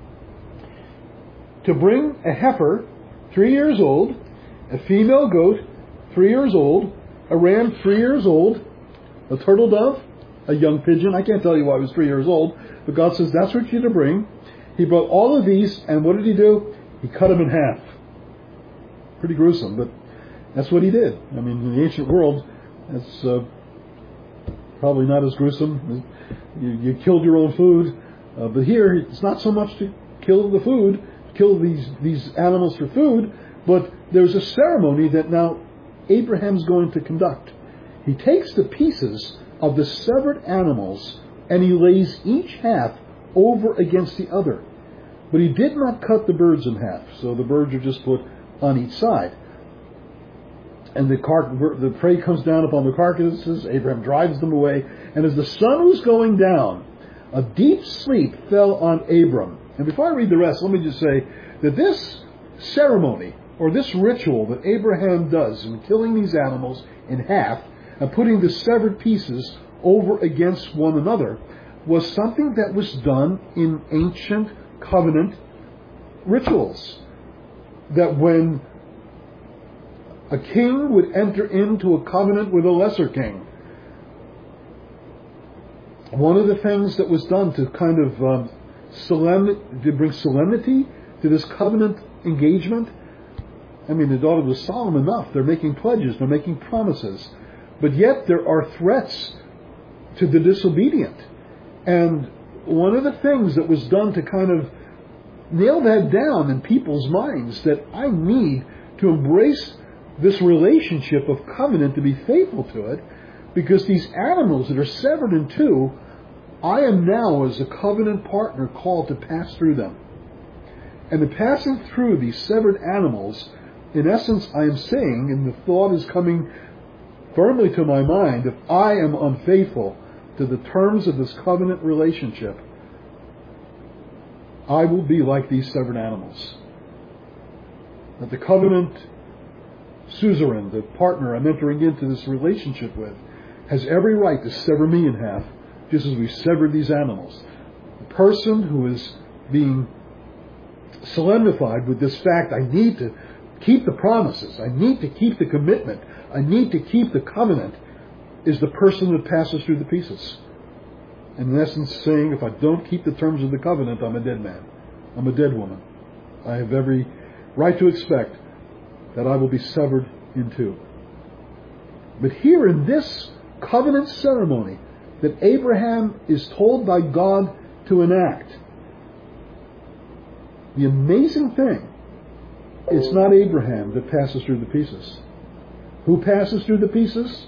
to bring a heifer 3 years old, a female goat 3 years old, a ram 3 years old, a turtle dove, a young pigeon. I can't tell you why it was 3 years old, but God says that's what you're to bring. He brought all of these, and what did he do? He cut them in half. Pretty gruesome, but that's what he did. I mean, in the ancient world, that's probably not as gruesome. You killed your own food. But here, it's not so much to kill the food, kill these animals for food, but there's a ceremony that now Abraham's going to conduct. He takes the pieces of the severed animals and he lays each half over against the other. But he did not cut the birds in half, so the birds are just put on each side. And the prey comes down upon the carcasses. Abraham drives them away. And as the sun was going down, a deep sleep fell on Abram. And before I read the rest, let me just say that this ceremony, or this ritual that Abraham does in killing these animals in half and putting the severed pieces over against one another, was something that was done in ancient covenant rituals. That when a king would enter into a covenant with a lesser king, one of the things that was done to kind of to bring solemnity to this covenant engagement, I mean, the daughter was solemn enough. They're making pledges, they're making promises, but yet there are threats to the disobedient. And one of the things that was done to kind of nail that down in people's minds, that I need to embrace this relationship of covenant, to be faithful to it, because these animals that are severed in two, I am now as a covenant partner called to pass through them. And in passing through these severed animals, in essence I am saying, and the thought is coming firmly to my mind, if I am unfaithful to the terms of this covenant relationship, I will be like these severed animals. That the covenant suzerain, the partner I'm entering into this relationship with, has every right to sever me in half, just as we severed these animals. The person who is being solemnified with this fact, I need to keep the promises, I need to keep the commitment, I need to keep the covenant, is the person that passes through the pieces. And in essence saying, if I don't keep the terms of the covenant, I'm a dead man. I'm a dead woman. I have every right to expect that I will be severed in two. But here in this covenant ceremony that Abraham is told by God to enact, the amazing thing, it's not Abraham that passes through the pieces. Who passes through the pieces?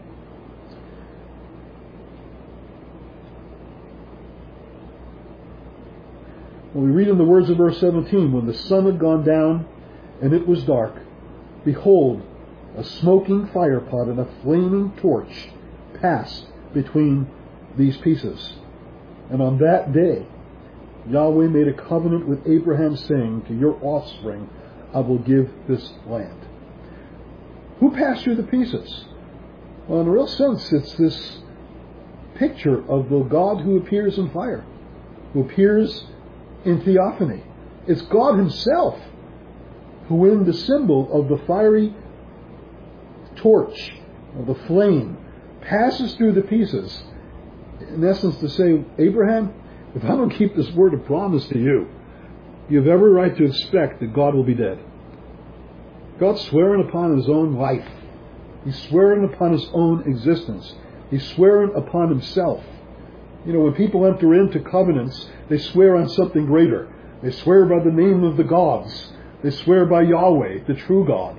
Well, we read in the words of verse 17, when the sun had gone down and it was dark, behold, a smoking firepot and a flaming torch passed between these pieces. And on that day, Yahweh made a covenant with Abraham, saying, to your offspring I will give this land. Who passed through the pieces? Well, in a real sense, it's this picture of the God who appears in fire, who appears in theophany. It's God himself who, in the symbol of the fiery torch, of the flame, passes through the pieces, in essence to say, Abraham, if I don't keep this word of promise to you, you have every right to expect that God will be dead. God's swearing upon his own life. He's swearing upon his own existence. He's swearing upon himself. You know, when people enter into covenants, they swear on something greater. They swear by the name of the gods. They swear by Yahweh, the true God.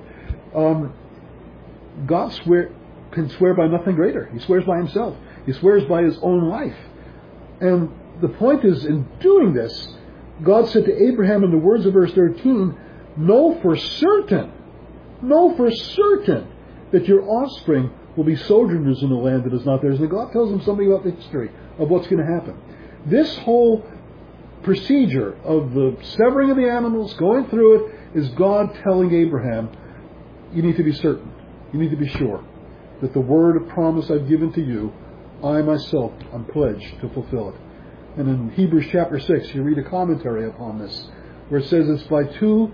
God can swear by nothing greater. He swears by himself. He swears by his own life. And the point is, in doing this, God said to Abraham in the words of verse 13, know for certain that your offspring will be sojourners in the land that is not theirs. And God tells him something about the history of what's going to happen. This whole procedure of the severing of the animals, going through it, is God telling Abraham, you need to be certain, you need to be sure that the word of promise I've given to you, I myself am pledged to fulfill it. And in Hebrews chapter 6, you read a commentary upon this, where it says it's by two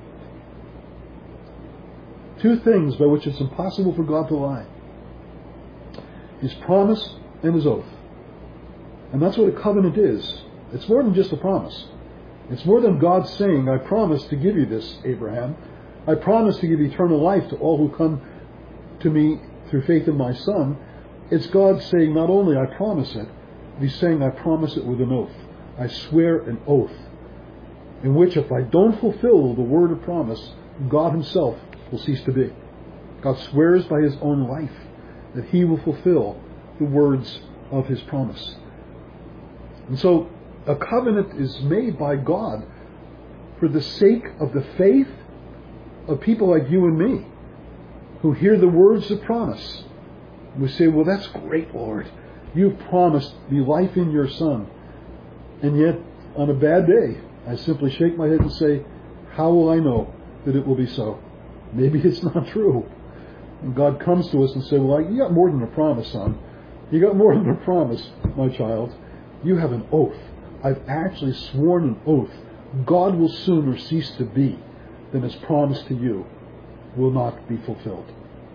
things by which it's impossible for God to lie. His promise and his oath. And that's what a covenant is. It's more than just a promise. It's more than God saying, I promise to give you this, Abraham. I promise to give eternal life to all who come to me through faith in my Son. It's God saying, not only I promise it, but he's saying I promise it with an oath. I swear an oath, in which if I don't fulfill the word of promise, God himself will cease to be. God swears by his own life that he will fulfill the words of his promise. And so a covenant is made by God for the sake of the faith of people like you and me, who hear the words of promise. We say, well, that's great, Lord. You've promised me life in your Son. And yet, on a bad day, I simply shake my head and say, how will I know that it will be so? Maybe it's not true. And God comes to us and says, well, you got more than a promise, son. You got more than a promise, my child. You have an oath. I've actually sworn an oath. God will sooner cease to be than his promise to you will not be fulfilled.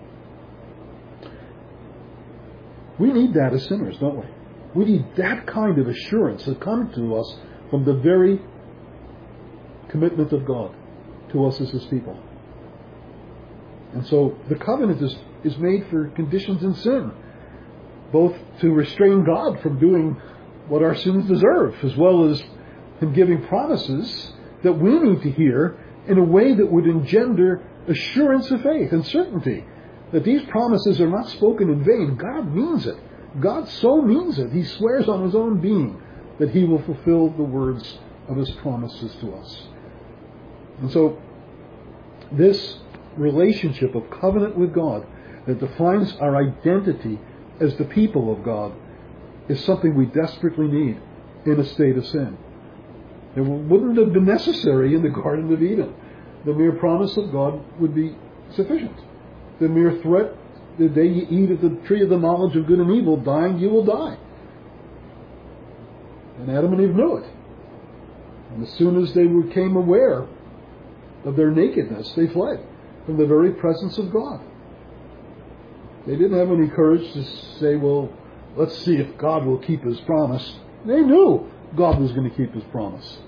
We need that as sinners, don't we? We need that kind of assurance to come to us from the very commitment of God to us as his people. And so the covenant is made for conditions in sin, both to restrain God from doing what our sins deserve, as well as him giving promises that we need to hear in a way that would engender assurance of faith and certainty that these promises are not spoken in vain. God means it. God so means it. He swears on his own being that he will fulfill the words of his promises to us. And so this relationship of covenant with God that defines our identity as the people of God is something we desperately need in a state of sin. It wouldn't have been necessary in the Garden of Eden. The mere promise of God would be sufficient. The mere threat, the day you eat of the tree of the knowledge of good and evil, dying, you will die. And Adam and Eve knew it. And as soon as they became aware of their nakedness, they fled from the very presence of God. They didn't have any courage to say, well, let's see if God will keep his promise. They knew God was going to keep his promise.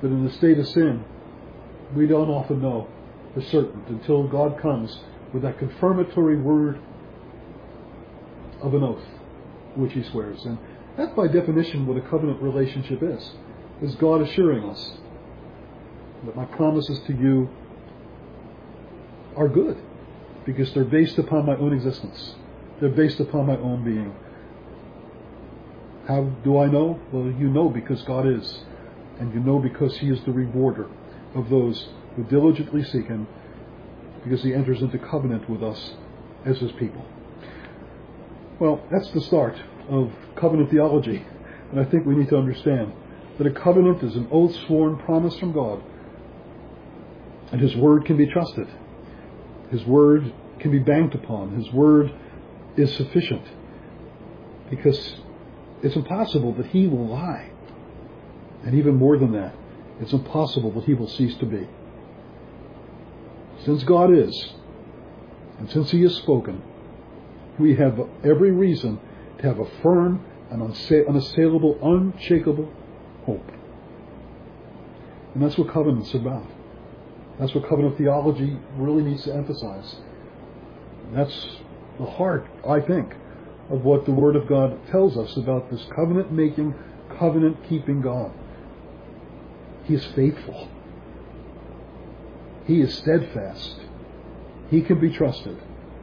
But in the state of sin, we don't often know for certain until God comes with that confirmatory word of an oath, which he swears. And that's by definition what a covenant relationship is God assuring us that my promises to you are good, because they're based upon my own existence. They're based upon my own being. How do I know? Well, you know because God is. And you know because he is the rewarder of those who diligently seek him, because he enters into covenant with us as his people. Well, that's the start of covenant theology. And I think we need to understand that a covenant is an oath sworn promise from God. And his word can be trusted. His word can be banked upon. His word is sufficient, because it's impossible that he will lie. And even more than that, it's impossible that he will cease to be. Since God is, and since he has spoken, we have every reason to have a firm and unassailable, unshakable hope. And that's what covenant's about. That's what covenant theology really needs to emphasize. That's the heart, I think, of what the Word of God tells us about this covenant-making, covenant-keeping God. He is faithful. He is steadfast. He can be trusted.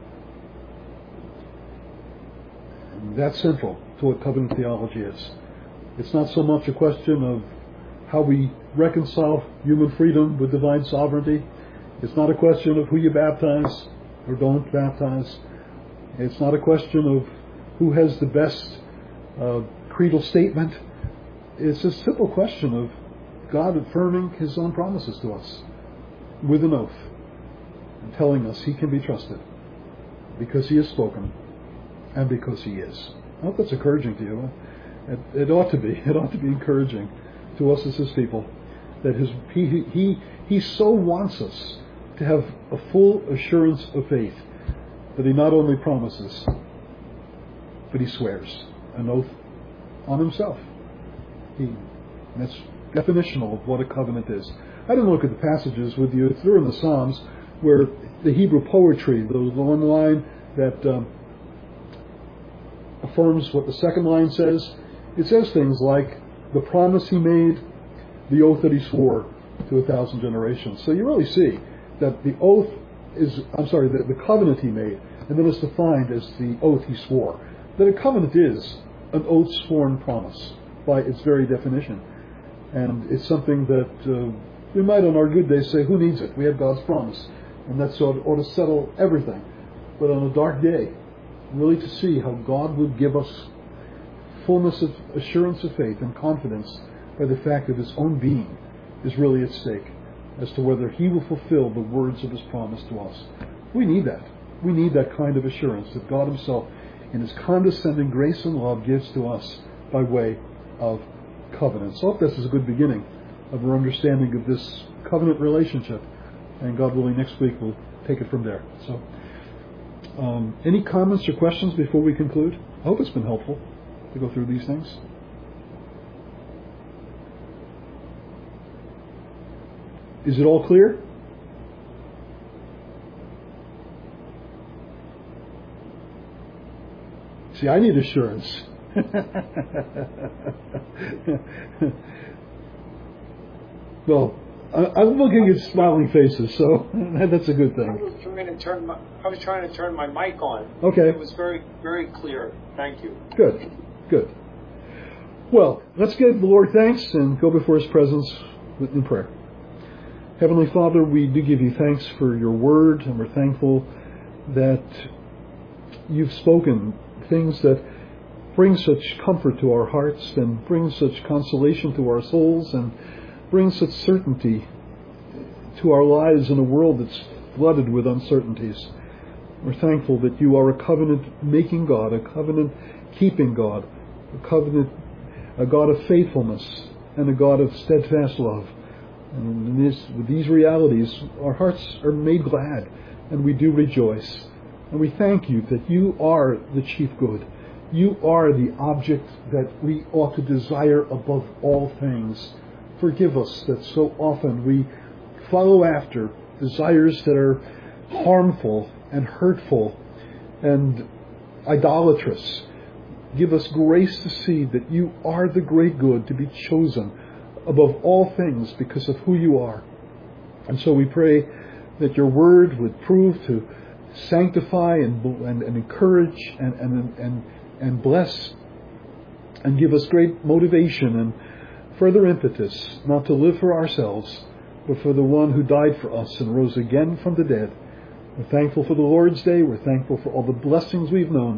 And that's central to what covenant theology is. It's not so much a question of how we reconcile human freedom with divine sovereignty. It's not a question of who you baptize or don't baptize. It's not a question of who has the best creedal statement. It's a simple question of God affirming his own promises to us with an oath and telling us he can be trusted because he has spoken and because he is. I hope that's encouraging to you. It ought to be. It ought to be encouraging to us as his people, that he so wants us to have a full assurance of faith that he not only promises, but he swears an oath on himself. That's definitional of what a covenant is. I didn't look at the passages with you. They're in the Psalms, where the Hebrew poetry, the one line that affirms what the second line says, it says things like the promise he made, the oath that he swore to 1,000 generations. So you really see that the oath is, the covenant he made, and then it's defined as the oath he swore. That a covenant is an oath sworn promise by its very definition. And it's something that we might on our good days say, who needs it? We have God's promise. And that ought to settle everything. But on a dark day, really to see how God would give us fullness of assurance of faith and confidence by the fact that his own being is really at stake as to whether he will fulfill the words of his promise to us. We need that. We need that kind of assurance that God himself, in his condescending grace and love, gives to us by way of covenant. So I hope this is a good beginning of our understanding of this covenant relationship. And God willing, next week we'll take it from there. So, any comments or questions before we conclude? I hope it's been helpful to go through these things. Is it all clear? See, I need assurance. Well, I'm looking at smiling faces, so that's a good thing. I was trying to turn my mic on. Okay. It was very, very clear. Thank you. Good. Well, let's give the Lord thanks and go before his presence in prayer. Heavenly Father, we do give you thanks for your word, and we're thankful that you've spoken things that bring such comfort to our hearts and bring such consolation to our souls and bring such certainty to our lives in a world that's flooded with uncertainties. We're thankful that you are a covenant-making God, a covenant-keeping God, a God of faithfulness, and a God of steadfast love. And with these realities, our hearts are made glad, and we do rejoice. And we thank you that you are the chief good. You are the object that we ought to desire above all things forgive us that so often we follow after desires that are harmful and hurtful and idolatrous. Give us grace to see that you are the great good to be chosen above all things because of who you are. And so we pray that your word would prove to sanctify and encourage and bless and give us great motivation and further impetus not to live for ourselves, but for the one who died for us and rose again from the dead. We're thankful for the Lord's Day. We're thankful for all the blessings we've known.